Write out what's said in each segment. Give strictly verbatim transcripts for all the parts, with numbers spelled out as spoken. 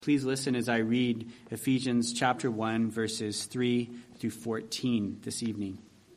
Please listen as I read Ephesians chapter one, verses three through fourteen this evening.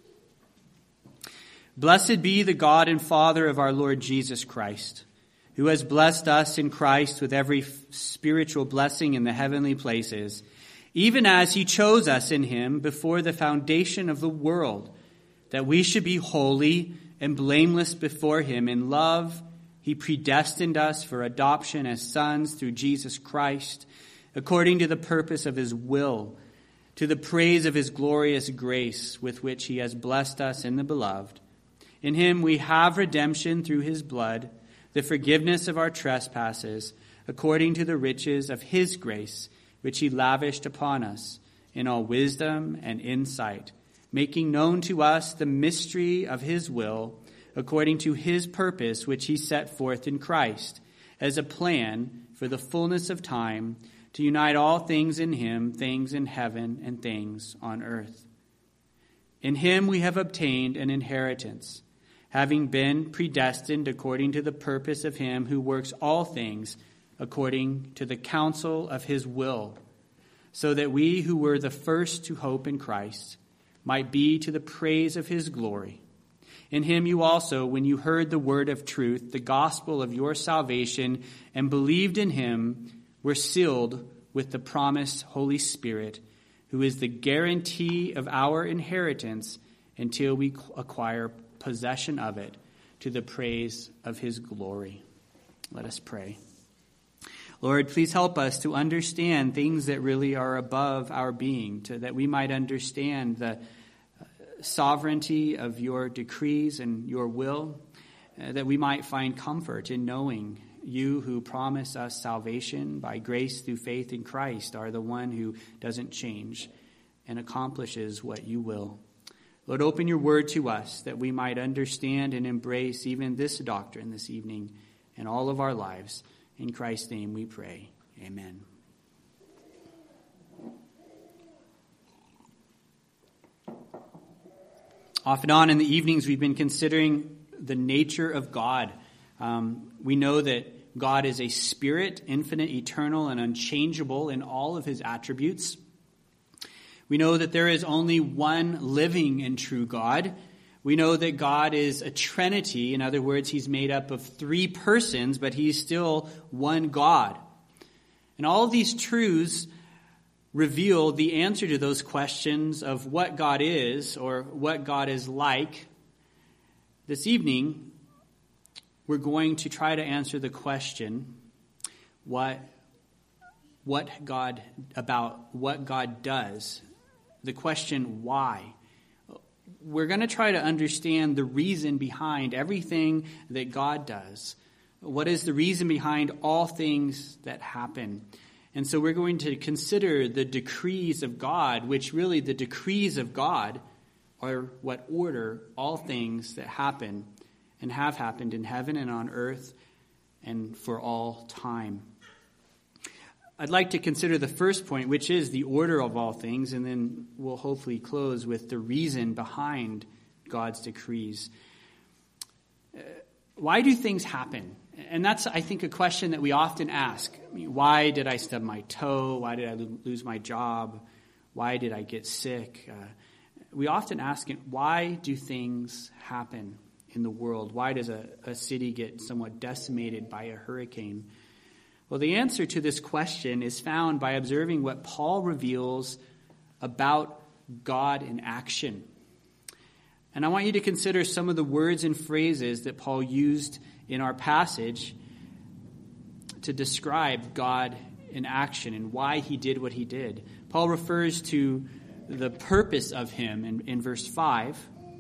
Blessed be the God and Father of our Lord Jesus Christ, who has blessed us in Christ with every spiritual blessing in the heavenly places, even as he chose us in him before the foundation of the world, that we should be holy and blameless before him. In love, he predestined us for adoption as sons through Jesus Christ, according to the purpose of his will, to the praise of his glorious grace with which he has blessed us in the beloved. In him we have redemption through his blood, the forgiveness of our trespasses, according to the riches of his grace, which he lavished upon us in all wisdom and insight, making known to us the mystery of his will, according to his purpose, which he set forth in Christ, as a plan for the fullness of time, to unite all things in him, things in heaven and things on earth. In him we have obtained an inheritance, having been predestined according to the purpose of him who works all things according to the counsel of his will, so that we who were the first to hope in Christ might be to the praise of his glory. In him you also, when you heard the word of truth, the gospel of your salvation, and believed in him, were sealed with the promised Holy Spirit, who is the guarantee of our inheritance until we acquire possession of it, to the praise of his glory. Let us pray. Lord, please help us to understand things that really are above our being, to, that we might understand the sovereignty of your decrees and your will, uh, that we might find comfort in knowing you who promise us salvation by grace through faith in Christ are the one who doesn't change and accomplishes what you will. Lord, open your word to us that we might understand and embrace even this doctrine this evening and all of our lives. In Christ's name we pray. Amen. Off and on in the evenings, we've been considering the nature of God. Um, we know that God is a spirit, infinite, eternal, and unchangeable in all of his attributes. We know that there is only one living and true God. We know that God is a trinity. In other words, he's made up of three persons, but he's still one God. And all of these truths reveal the answer to those questions of what God is or what God is like. This evening, we're going to try to answer the question, what, what God, about what God does. The question, why? We're going to try to understand the reason behind everything that God does. What is the reason behind all things that happen? And so we're going to consider the decrees of God, which really the decrees of God are what order all things that happen and have happened in heaven and on earth and for all time. I'd like to consider the first point, which is the order of all things, and then we'll hopefully close with the reason behind God's decrees. Uh, why do things happen? And that's, I think, a question that we often ask. I mean, why did I stub my toe? Why did I lo- lose my job? Why did I get sick? Uh, we often ask, why do things happen in the world? Why does a, a city get somewhat decimated by a hurricane? Well, the answer to this question is found by observing what Paul reveals about God in action. And I want you to consider some of the words and phrases that Paul used in our passage to describe God in action and why he did what he did. Paul refers to the purpose of him in, in verse five,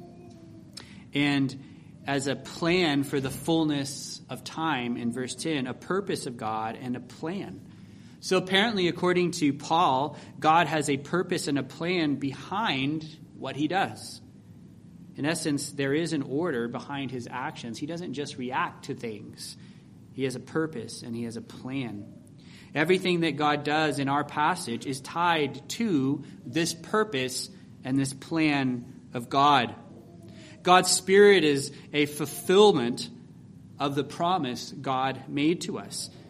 and as a plan for the fullness of time in verse ten, a purpose of God and a plan. So apparently, according to Paul, God has a purpose and a plan behind what he does. In essence, there is an order behind his actions. He doesn't just react to things. He has a purpose and he has a plan. Everything that God does in our passage is tied to this purpose and this plan of God. God's Spirit is a fulfillment of the promise God made to us.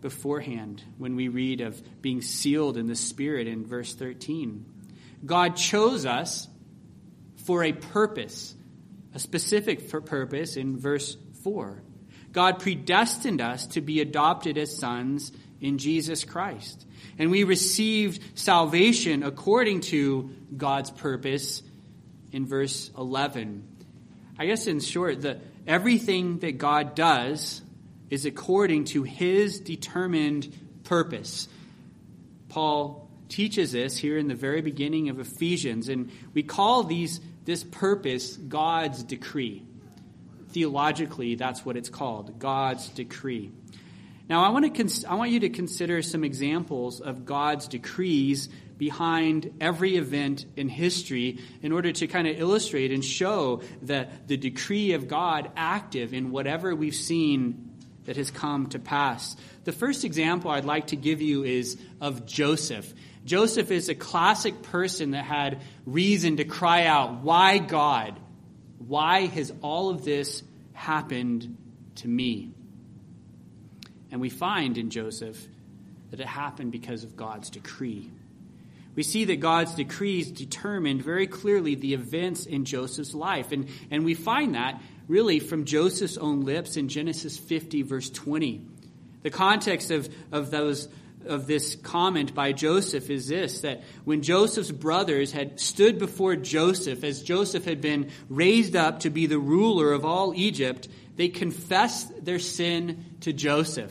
beforehand when we read of being sealed in the Spirit in verse thirteen. God chose us for a purpose, a specific purpose in verse four. God predestined us to be adopted as sons in Jesus Christ. And we received salvation according to God's purpose in verse eleven. I guess in short, the, everything that God does is according to his determined purpose. Paul teaches this here in the very beginning of Ephesians, and we call these this purpose God's decree. Theologically, that's what it's called, God's decree. Now, I want to cons- I want you to consider some examples of God's decrees behind every event in history in order to kind of illustrate and show the, the decree of God active in whatever we've seen that has come to pass. The first example I'd like to give you is of Joseph. Joseph is a classic person that had reason to cry out, "Why, God? Why has all of this happened to me?" And we find in Joseph that it happened because of God's decree. We see that God's decrees determined very clearly the events in Joseph's life. And, and we find that really from Joseph's own lips in Genesis fifty, verse twenty. The context of, of those of this comment by Joseph is this, that when Joseph's brothers had stood before Joseph, as Joseph had been raised up to be the ruler of all Egypt, they confessed their sin to Joseph,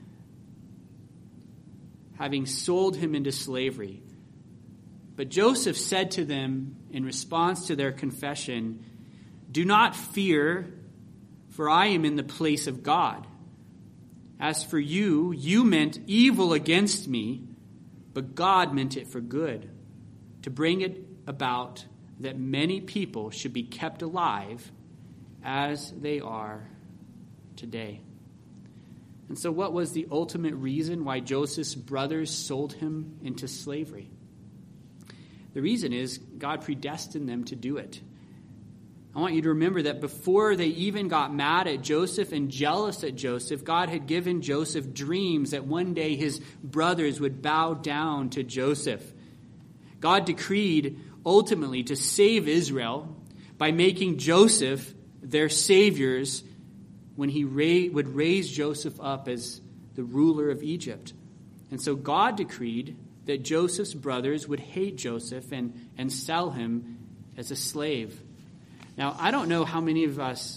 having sold him into slavery. But Joseph said to them in response to their confession, "Do not fear, for I am in the place of God. As for you, you meant evil against me, but God meant it for good, to bring it about that many people should be kept alive as they are today." And so what was the ultimate reason why Joseph's brothers sold him into slavery? The reason is God predestined them to do it. I want you to remember that before they even got mad at Joseph and jealous at Joseph, God had given Joseph dreams that one day his brothers would bow down to Joseph. God decreed ultimately to save Israel by making Joseph their saviors when he ra- would raise Joseph up as the ruler of Egypt. And so God decreed that Joseph's brothers would hate Joseph and, and sell him as a slave. Now, I don't know how many of us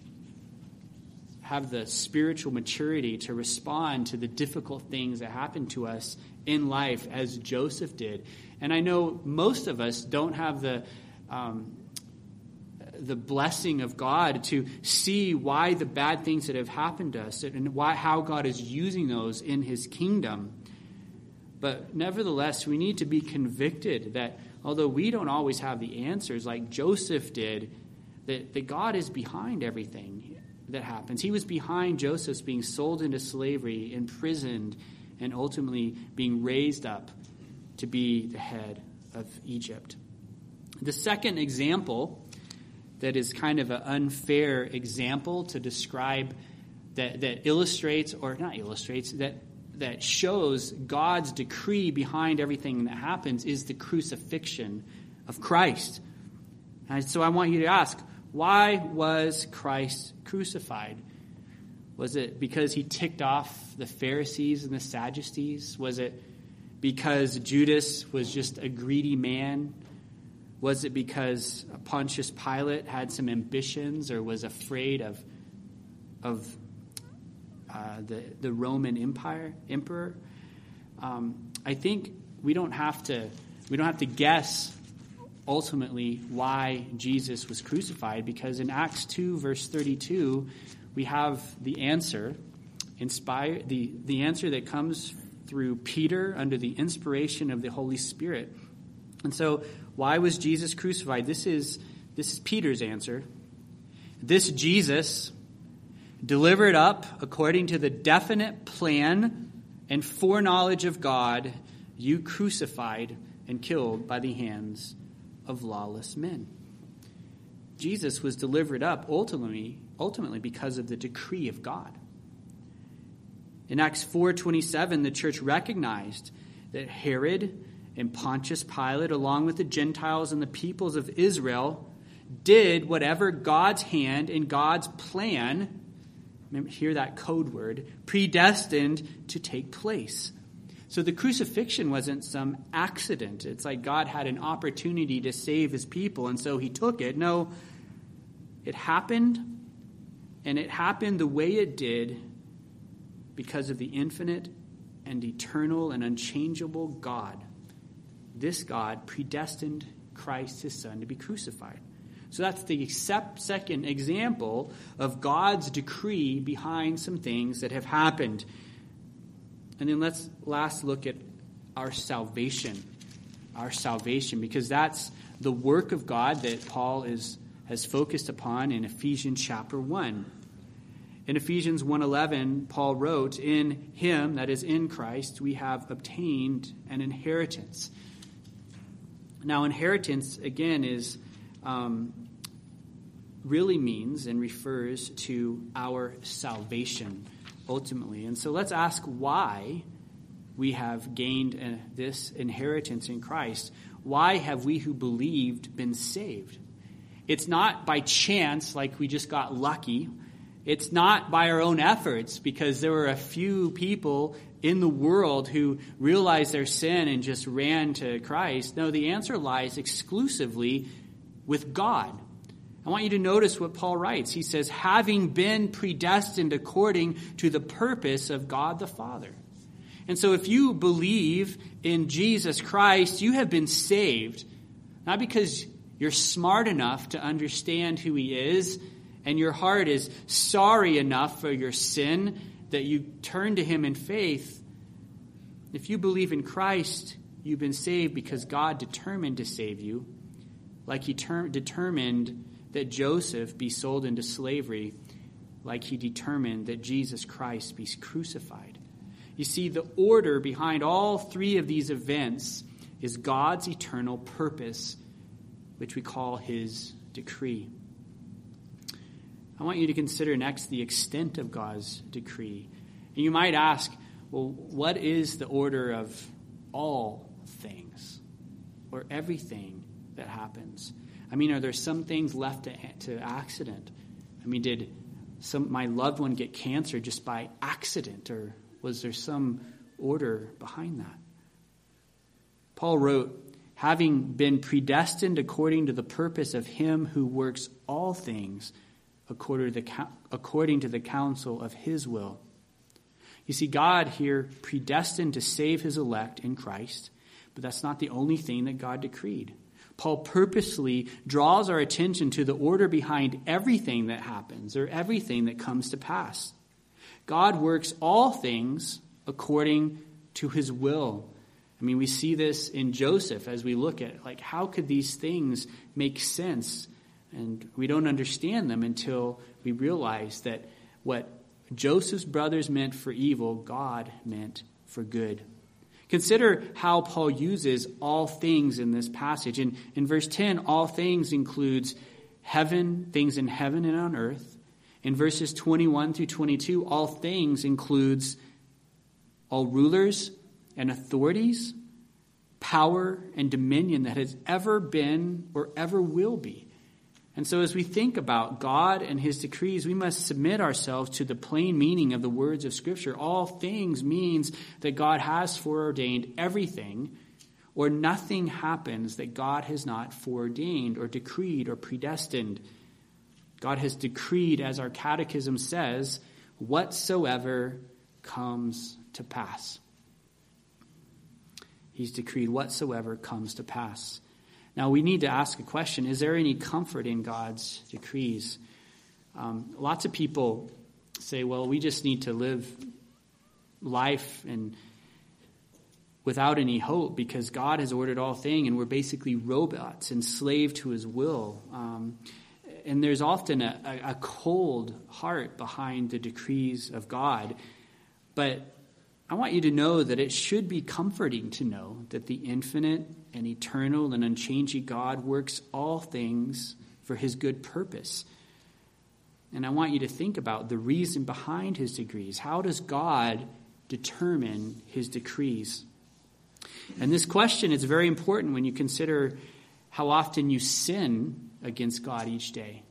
have the spiritual maturity to respond to the difficult things that happen to us in life as Joseph did. And I know most of us don't have the um, the blessing of God to see why the bad things that have happened to us and why how God is using those in his kingdom. But nevertheless, we need to be convicted that although we don't always have the answers like Joseph did, that, that God is behind everything that happens. He was behind Joseph's being sold into slavery, imprisoned, and ultimately being raised up to be the head of Egypt. The second example that is kind of an unfair example to describe that, that illustrates, or not illustrates, that that shows God's decree behind everything that happens is the crucifixion of Christ. And so I want you to ask, why was Christ crucified? Was it because he ticked off the Pharisees and the Sadducees? Was it because Judas was just a greedy man? Was it because Pontius Pilate had some ambitions or was afraid of of Uh, the, the Roman Empire emperor? Um, I think we don't have to we don't have to guess ultimately why Jesus was crucified, because in Acts two verse thirty-two we have the answer, inspire the the answer that comes through Peter under the inspiration of the Holy Spirit. And so, why was Jesus crucified? This is this is Peter's answer. This Jesus, delivered up according to the definite plan and foreknowledge of God, you crucified and killed by the hands of lawless men. Jesus was delivered up ultimately, ultimately because of the decree of God. In Acts four twenty-seven, the church recognized that Herod and Pontius Pilate, along with the Gentiles and the peoples of Israel, did whatever God's hand and God's plan, remember, hear that code word, predestined to take place. So the crucifixion wasn't some accident. It's like God had an opportunity to save his people, and so he took it. No, it happened, and it happened the way it did because of the infinite and eternal and unchangeable God. This God predestined Christ, his son, to be crucified. So that's the second example of God's decree behind some things that have happened. And then let's last look at our salvation. Our salvation, because that's the work of God that Paul is has focused upon in Ephesians chapter one. In Ephesians one eleven, Paul wrote, "In him," that is in Christ, "we have obtained an inheritance." Now, inheritance, again, is um, really means and refers to our salvation, ultimately. And so let's ask why we have gained uh, this inheritance in Christ. Why have we who believed been saved? It's not by chance, like we just got lucky. It's not by our own efforts, because there were a few people in the world who realized their sin and just ran to Christ. No, the answer lies exclusively with God. I want you to notice what Paul writes. He says, having been predestined according to the purpose of God the Father. And so if you believe in Jesus Christ, you have been saved, not because you're smart enough to understand who he is, and your heart is sorry enough for your sin that you turn to him in faith. If you believe in Christ, you've been saved because God determined to save you, like he ter- determined that Joseph be sold into slavery, like he determined that Jesus Christ be crucified. You see, the order behind all three of these events is God's eternal purpose, which we call his decree. I want you to consider next the extent of God's decree. And you might ask, well, what is the order of all things or everything that happens? I mean, are there some things left to, to accident? I mean, did some my loved one get cancer just by accident, or was there some order behind that? Paul wrote, having been predestined according to the purpose of him who works all things according to the, according to the counsel of his will. You see, God here predestined to save his elect in Christ, but that's not the only thing that God decreed. Paul purposely draws our attention to the order behind everything that happens or everything that comes to pass. God works all things according to his will. I mean, we see this in Joseph as we look at, like, how could these things make sense? And we don't understand them until we realize that what Joseph's brothers meant for evil, God meant for good. Consider how Paul uses all things in this passage. In, in verse ten, all things includes heaven, things in heaven and on earth. In verses twenty-one through twenty-two, all things includes all rulers and authorities, power and dominion that has ever been or ever will be. And so as we think about God and his decrees, we must submit ourselves to the plain meaning of the words of Scripture. All things means that God has foreordained everything, or nothing happens that God has not foreordained or decreed or predestined. God has decreed, as our catechism says, whatsoever comes to pass. He's decreed whatsoever comes to pass. Now, we need to ask a question. Is there any comfort in God's decrees? Um, lots of people say, well, we just need to live life and without any hope because God has ordered all things and we're basically robots enslaved to his will. Um, and there's often a, a, a cold heart behind the decrees of God. But I want you to know that it should be comforting to know that the infinite and eternal and unchanging God works all things for his good purpose. And I want you to think about the reason behind his decrees. How does God determine his decrees? And this question is very important when you consider how often you sin against God each day.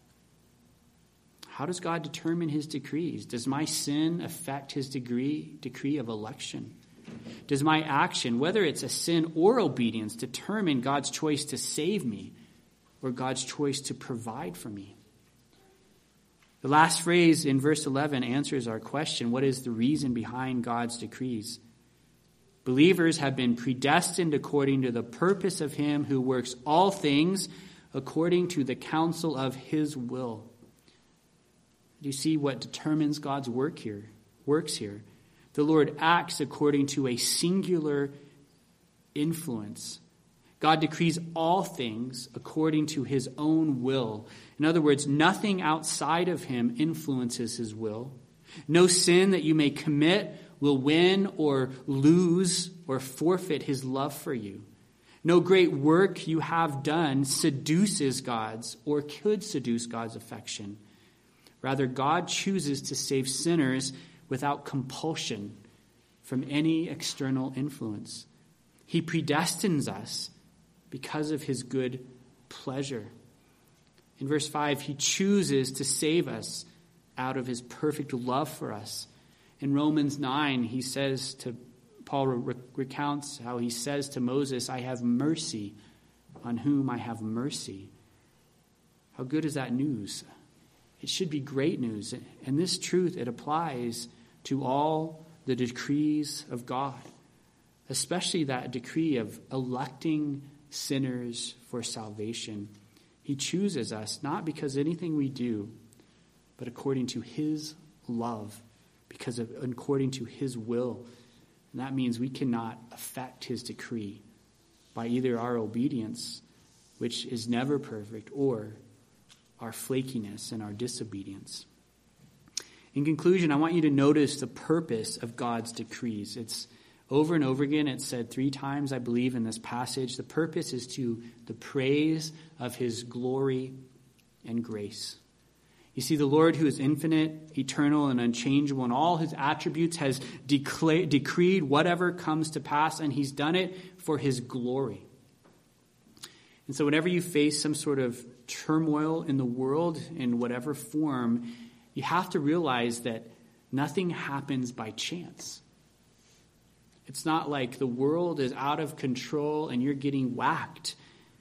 How does God determine his decrees? Does my sin affect his degree, decree of election? Does my action, whether it's a sin or obedience, determine God's choice to save me or God's choice to provide for me? The last phrase in verse eleven answers our question: what is the reason behind God's decrees? Believers have been predestined according to the purpose of him who works all things according to the counsel of his will. Do you see what determines God's work here? Works here. The Lord acts according to a singular influence. God decrees all things according to his own will. In other words, nothing outside of him influences his will. No sin that you may commit will win or lose or forfeit his love for you. No great work you have done seduces God's or could seduce God's affection. Rather, God chooses to save sinners without compulsion from any external influence. He predestines us because of his good pleasure. In verse five, he chooses to save us out of his perfect love for us. In Romans nine, he says to, Paul re- recounts how he says to Moses, I have mercy on whom I have mercy. How good is that news? It should be great news. And this truth, it applies to all the decrees of God, especially that decree of electing sinners for salvation. He chooses us not because of anything we do, but according to his love, because of according to his will. And that means we cannot affect his decree by either our obedience, which is never perfect, or our flakiness and our disobedience. In conclusion, I want you to notice the purpose of God's decrees. It's over and over again. It's said three times, I believe, in this passage. The purpose is to the praise of his glory and grace. You see, the Lord, who is infinite, eternal, and unchangeable in all his attributes, has decla- decreed whatever comes to pass, and he's done it for his glory. And so whenever you face some sort of turmoil in the world, in whatever form, you have to realize that nothing happens by chance. It's not like the world is out of control and you're getting whacked.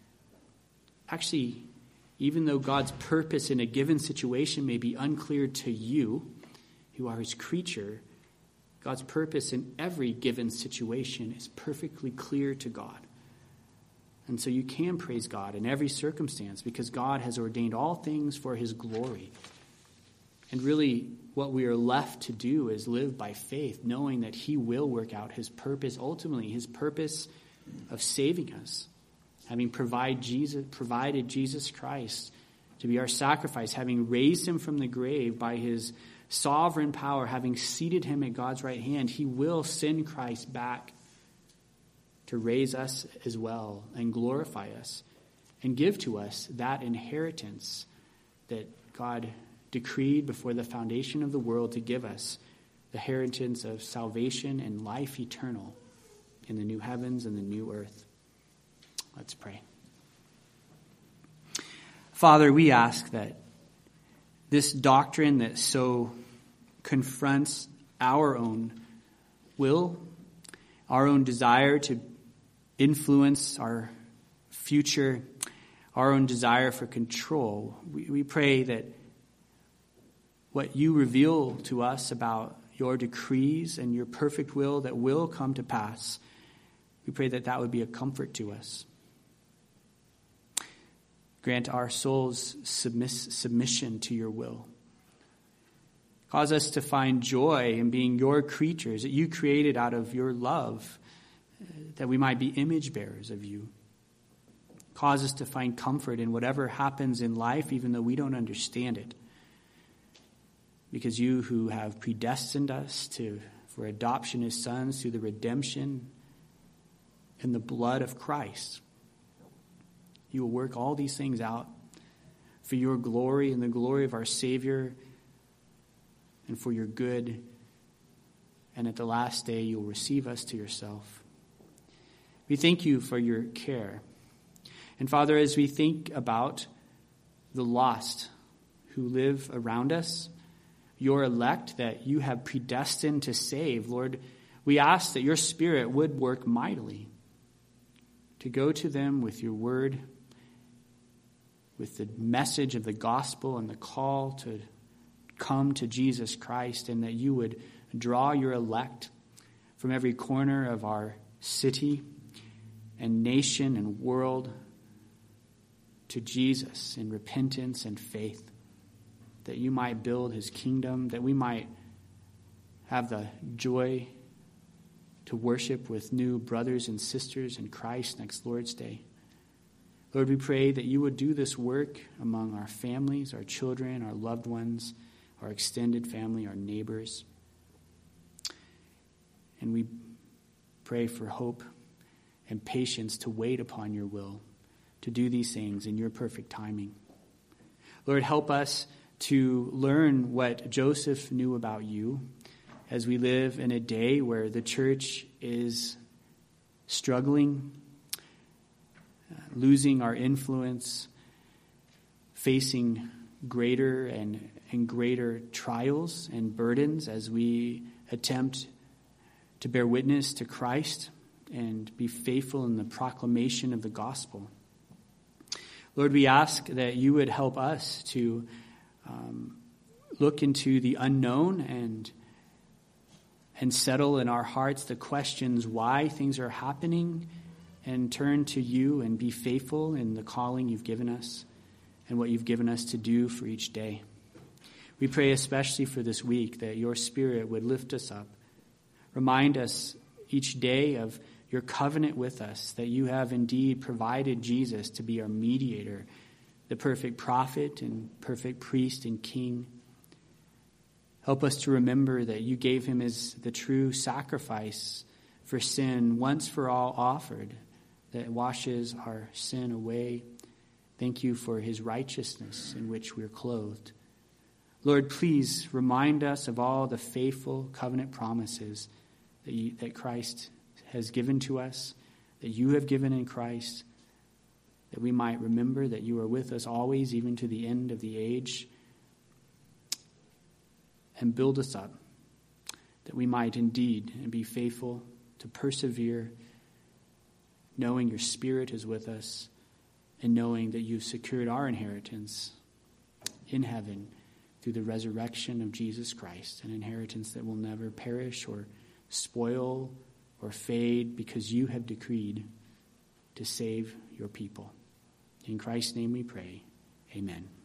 Actually, even though God's purpose in a given situation may be unclear to you, who are his creature, God's purpose in every given situation is perfectly clear to God. And so you can praise God in every circumstance because God has ordained all things for his glory. And really, what we are left to do is live by faith, knowing that he will work out his purpose, ultimately his purpose of saving us, having provide Jesus, provided Jesus Christ to be our sacrifice, having raised him from the grave by his sovereign power, having seated him at God's right hand. He will send Christ back to raise us as well and glorify us and give to us that inheritance that God decreed before the foundation of the world to give us, the inheritance of salvation and life eternal in the new heavens and the new earth. Let's pray. Father, we ask that this doctrine that so confronts our own will, our own desire to influence our future, our own desire for control, we, we pray that what you reveal to us about your decrees and your perfect will that will come to pass, we pray that that would be a comfort to us. Grant our souls submiss- submission to your will. Cause us to find joy in being your creatures that you created out of your love, that we might be image bearers of you. Cause us to find comfort in whatever happens in life, even though we don't understand it. Because you who have predestined us to for adoption as sons through the redemption and the blood of Christ, you will work all these things out for your glory and the glory of our Savior and for your good and at the last day you'll receive us to yourself. We thank you for your care. And Father, as we think about the lost who live around us, your elect that you have predestined to save, Lord, we ask that your Spirit would work mightily to go to them with your word, with the message of the gospel and the call to come to Jesus Christ, and that you would draw your elect from every corner of our city and nation and world to Jesus in repentance and faith, that you might build his kingdom, that we might have the joy to worship with new brothers and sisters in Christ next Lord's Day. Lord, we pray that you would do this work among our families, our children, our loved ones, our extended family, our neighbors. And we pray for hope and patience to wait upon your will, to do these things in your perfect timing. Lord, help us to learn what Joseph knew about you as we live in a day where the church is struggling, uh, losing our influence, facing greater and, and greater trials and burdens as we attempt to bear witness to Christ and be faithful in the proclamation of the gospel. Lord, we ask that you would help us to um, look into the unknown and and settle in our hearts the questions why things are happening, and turn to you and be faithful in the calling you've given us and what you've given us to do for each day. We pray especially for this week that your Spirit would lift us up. Remind us each day of your covenant with us, that you have indeed provided Jesus to be our mediator, the perfect prophet and perfect priest and king. Help us to remember that you gave him as the true sacrifice for sin, once for all offered, that washes our sin away. Thank you for his righteousness in which we're clothed. Lord, please remind us of all the faithful covenant promises that, you, that Christ has given to us, that you have given in Christ, that we might remember that you are with us always, even to the end of the age, and build us up, that we might indeed be faithful to persevere, knowing your Spirit is with us, and knowing that you've secured our inheritance in heaven through the resurrection of Jesus Christ, an inheritance that will never perish or spoil or fade, because you have decreed to save your people. In Christ's name we pray. Amen.